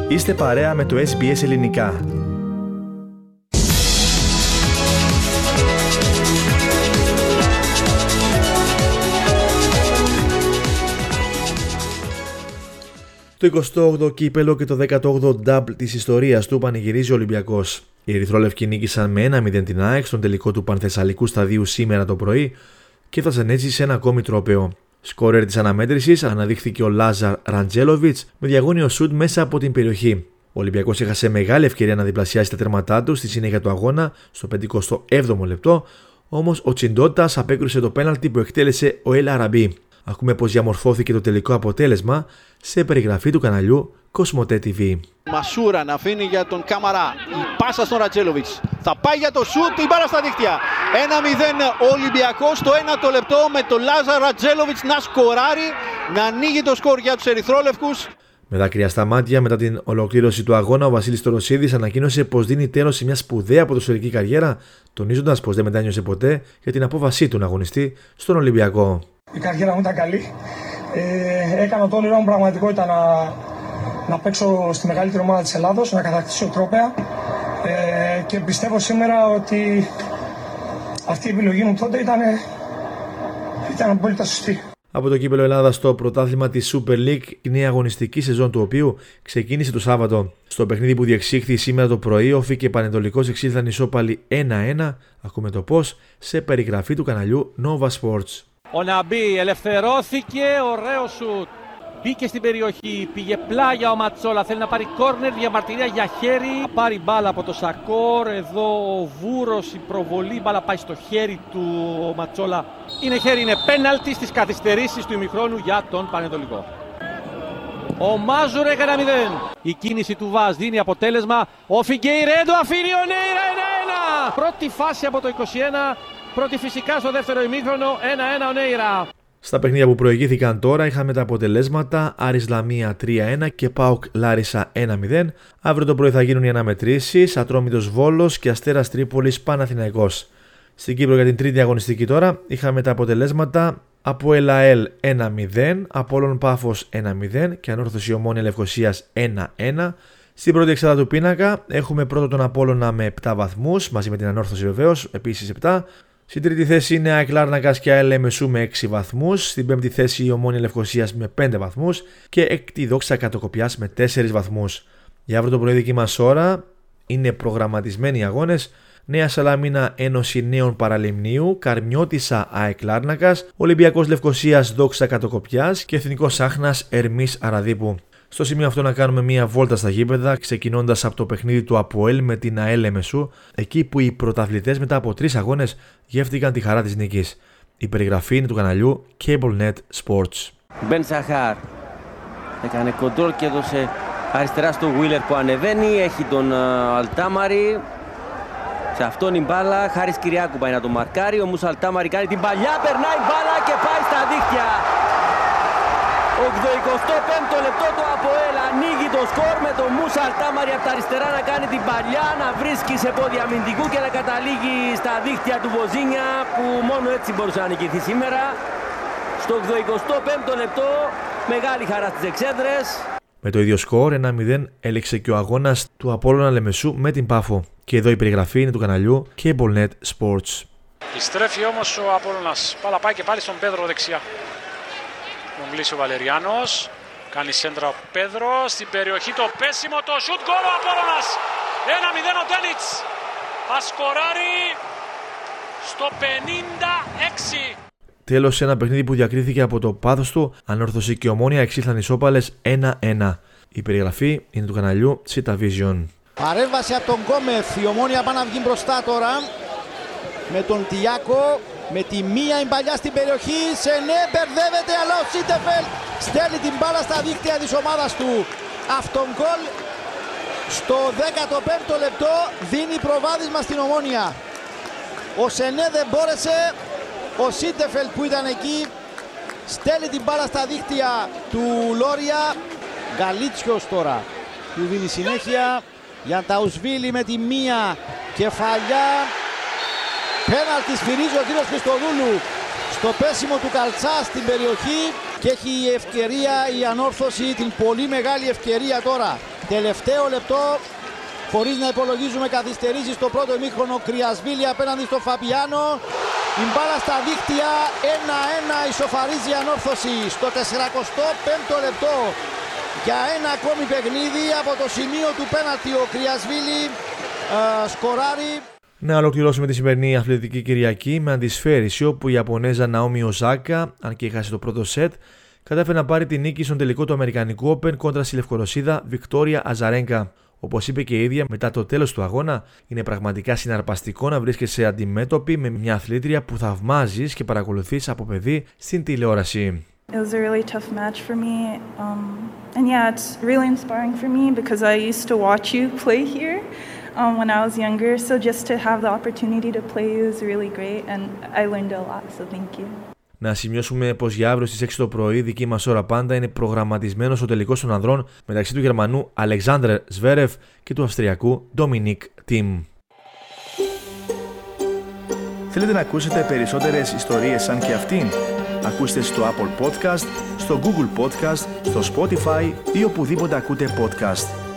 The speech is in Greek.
Είστε παρέα με το SBS Ελληνικά. Το 28ο κύπελο και το 18ο νταμπλ της ιστορίας του πανηγυρίζει ο Ολυμπιακός. Οι ερυθρόλευκοι νίκησαν με 1-0 την ΑΕΚ στον τελικό του Πανθεσσαλικού σταδίου σήμερα το πρωί και έφτασαν έτσι σε ένα ακόμη τρόπαιο. Σκόρερ της αναμέτρησης αναδείχθηκε ο Λάζαρ Ραντζέλοβιτς με διαγώνιο σουτ μέσα από την περιοχή. Ο Ολυμπιακός έχασε μεγάλη ευκαιρία να διπλασιάσει τα τέρματά του στη συνέχεια του αγώνα στο 57ο λεπτό, όμως ο Τσιντότας απέκρουσε το πέναλτι που εκτέλεσε ο Ελ Αραμπί. Ακούμε πως διαμορφώθηκε το τελικό αποτέλεσμα σε περιγραφή του καναλιού Κοσμοτέ TV. Μασούρα να αφήνει για τον Καμαρά. Η πάσα στον Ραντζέλοβιτς. Θα πάει για το σουτ, η μπάλα στα δίχτυα. 1-0 ο Ολυμπιακός στο 1ο λεπτό με τον Λάζαρ Ραντζέλοβιτς να σκοράρει, να ανοίγει το σκορ για τους ερυθρόλευκους. Με δάκρυα στα μάτια, μετά την ολοκλήρωση του αγώνα, ο Βασίλης Τωροσίδης ανακοίνωσε πως δίνει τέλος σε μια σπουδαία ποδοσφαιρική καριέρα, τονίζοντας πως δεν μετάνιωσε ποτέ για την απόβασή του να αγωνιστεί στον Ολυμπιακό. Η καριέρα μου ήταν καλή. Έκανα το όνειρό μου πραγματικότητα να παίξω στη μεγαλύτερη ομάδα της Ελλάδος, να κατακτήσω τρόπαια και πιστεύω σήμερα ότι αυτή η επιλογή μου τότε ήταν απόλυτα σωστή. Από το κύπελο Ελλάδα στο πρωτάθλημα της Super League, η νέα αγωνιστική σεζόν του οποίου ξεκίνησε το Σάββατο. Στο παιχνίδι που διεξήχθη σήμερα το πρωί, Όφη και Πανετολικός εξήλθαν ισόπαλοι 1-1. Ακούμε το πώς σε περιγραφή του καναλιού Nova Sports. Ο Ναμπί ελευθερώθηκε, ωραίο σουτ. Μπήκε στην περιοχή, πήγε πλάγια ο Ματσόλα, θέλει να πάρει κόρνερ, διαμαρτυρία για χέρι. Πάρει μπάλα από το Σακόρ, εδώ ο Βούρος, η προβολή, μπάλα πάει στο χέρι του ο Ματσόλα. Είναι χέρι, είναι πέναλτι στις καθυστερήσεις του ημιχρόνου για τον Πανετολικό. Ο Μάζουρ έκανε 0. Η κίνηση του Βάζ δίνει αποτέλεσμα. Ο Φιγκέιρεντο αφήνει ο Νέιρα 1-1. Πρώτη φάση από το 21. Πρώτη φυσικά στο δεύτερο ημίχρονο, 1-1 ο Νέιρα. Στα παιχνίδια που προηγήθηκαν τώρα είχαμε τα αποτελέσματα Άρης Λαμία 3-1 και ΠΑΟΚ Λάρισα 1-0. Αύριο το πρωί θα γίνουν οι αναμετρήσεις Ατρόμητος Βόλος και Αστέρας Τρίπολης Παναθηναϊκός. Στην Κύπρο για την τρίτη αγωνιστική τώρα είχαμε τα αποτελέσματα ΑΠΟΕΛ ΑΕΛ 1-0, Απόλλων Πάφος 1-0 και Ανόρθωση Ομόνια Λευκωσίας 1-1. Στην πρώτη εξάδα του πίνακα έχουμε πρώτο τον Απόλλωνα με 7 βαθμούς, μαζί με την Ανόρθωση βεβαίως, επίσης 7. Στην τρίτη θέση είναι ΑΕΚ Λάρνακας και ΑΕΛ Μεσού με 6 βαθμούς. Στην πέμπτη θέση η Ομόνια Λευκωσίας με 5 βαθμούς. Και έκτη Δόξα Κατοκοπιάς με 4 βαθμούς. Για αύριο το πρωί δική μας ώρα είναι προγραμματισμένοι οι αγώνες. Νέα Σαλαμίνα Ένωση Νέων Παραλιμνίου, Καρμιώτισσα ΑΕΚ Λάρνακας, Ολυμπιακός Λευκωσίας Δόξα Κατοκοπιάς και Εθνικός Άχνας Ερμής Αραδίπου. Στο σημείο αυτό να κάνουμε μία βόλτα στα γήπεδα, ξεκινώντας από το παιχνίδι του ΑΠΟΕΛ με την ΑΕΛ Μεσού, εκεί που οι πρωταθλητές μετά από 3 αγώνες γεύτηκαν τη χαρά της νίκης. Η περιγραφή είναι του καναλιού CableNet Sports. Μπεν Σαχάρ έκανε κοντρόλ και έδωσε αριστερά στο Wheeler που ανεβαίνει, έχει τον Αλτάμαρη. Σε αυτόν η μπάλα, Χάρης Κυριάκου πάει να το μαρκάρει, ο Μούσα Αλτάμαρη κάνει την παλιά, περνάει μπάλα και πάει στα δίχτυα. 85ο λεπτό του ΑΠΟΕΛ ανοίγει το σκορ με τον Μούσα Αλτάμαρη από τα αριστερά να κάνει την παλιά, να βρίσκει σε πόδια αμυντικού και να καταλήγει στα δίχτυα του Βοζίνια που μόνο έτσι μπορούσε να νικηθεί σήμερα. Στο 85ο λεπτό μεγάλη χαρά στις εξέδρες. Με το ίδιο σκορ 1-0 έληξε και ο αγώνας του Απόλλωνα Λεμεσού με την Πάφο. Και εδώ η περιγραφή είναι του καναλιού CableNet Sports. Επιστρέφει όμως ο Απόλλωνας. Πάλα πάει και πάλι στον Πέδρο δεξιά. Τον κλείσει ο Βαλεριάνος. Κάνει σέντρα ο Πέδρο. Στην περιοχή το πέσιμο, το σουτ, γκολ ο Απόλλωνας. 1-0 ο Ντένιτς. Ασκοράρει στο 56. Τέλος, σε ένα παιχνίδι που διακρίθηκε από το πάθος του, Ανόρθωση και Ομόνια εξήλθαν ισόπαλες 1-1. Η περιγραφή είναι του καναλιού Cita Vision. Παρέμβαση από τον Γκόμεθ, η Ομόνια πάει να βγει μπροστά τώρα με τον Τιάκο, με τη μία εμπαλιά στην περιοχή, σε ναι μπερδεύεται αλλά ο Σίτεφελ στέλνει την μπάλα στα δίχτυα της ομάδας του. Αυτόν γκολ στο 15ο λεπτό δίνει προβάδισμα στην Ομόνια. Ο Σενέ δεν μπόρεσε, ο Σίτεφελ που ήταν εκεί στέλνει την μπάλα στα δίχτυα του Λόρια. Γκαλίτσιος τώρα του δίνει συνέχεια. Γιανταουσβίλη με τη μία κεφαλιά. Πέναλτι σφυρίζει ο κύριος Χριστοδούλου στο πέσιμο του Καλτσά στην περιοχή και έχει η ευκαιρία η Ανόρθωση, την πολύ μεγάλη ευκαιρία τώρα Τελευταίο λεπτό, χωρίς να υπολογίζουμε καθυστερήσεις στο πρώτο ημίχρονο. Κρυασβίλη απέναντι στο Φαμπιάνο. Η μπάλα στα δίχτυα, 1-1, ισοφαρίζει η Ανόρθωση στο 45ο λεπτό. Για ένα ακόμη παιχνίδι από το σημείο του πέναλτι ο Κρυασβίλη σκοράρει. Να ολοκληρώσουμε τη σημερινή αθλητική Κυριακή με αντισφαίριση, όπου η Ιαπωνέζα Ναόμι Οσάκα, αν και έχασε το πρώτο σετ, κατάφερε να πάρει τη νίκη στον τελικό του Αμερικανικού Open κόντρα στη Λευκορωσίδα Βικτόρια Αζαρένκα. Όπως είπε και η ίδια μετά το τέλος του αγώνα, είναι πραγματικά συναρπαστικό να βρίσκεσαι αντιμέτωπη με μια αθλήτρια που θαυμάζεις και παρακολουθείς από παιδί στην τηλεόραση. It was a really tough match for me, and yeah, it's really inspiring for me because I used to watch you play here when I was younger, so just to have the opportunity to play you is really great, and I learned a lot, so thank you. Να σημειώσουμε πως για αύριο στις 6 το πρωί, δική μας ώρα πάντα, είναι προγραμματισμένος ο τελικός των ανδρών μεταξύ του Γερμανού Αλεξάνδρ Σβέρεφ και του Αυστριακού Ντομινίκ Τιμ. Θέλετε να ακούσετε περισσότερες ιστορίες σαν και αυτήν? Ακούστε στο Apple Podcast, στο Google Podcast, στο Spotify ή οπουδήποτε ακούτε podcast.